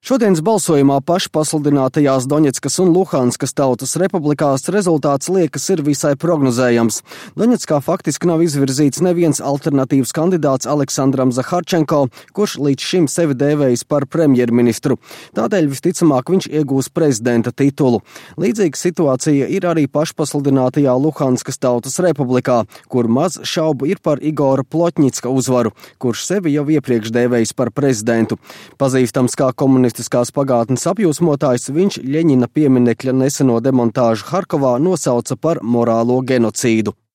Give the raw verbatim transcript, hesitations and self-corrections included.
Šodienas balsojumā pašpasludinātajās Doņetskas un Luhanskas tautas republikās rezultāts liekas ir visai prognozējams. Doņetskā faktiski nav izvirzīts neviens alternatīvs kandidāts Aleksandram Zaharčenko, kurš līdz šim sevi dēvējis par premjerministru. Tādēļ visticamāk viņš iegūs prezidenta titulu. Līdzīga situācija ir arī pašpasludinātajā Luhanskas tautas republikā, kur maz šaubu ir par Igora Plotņicka uzvaru, kurš sevi jau iepriekš dēvējis par prezidentu. Pazīstams kā komunistiskās pagātnes apjūsmotājs, viņš Ļeņina pieminekļa neseno demontāžu Harkovā nosauca par morālo genocīdu.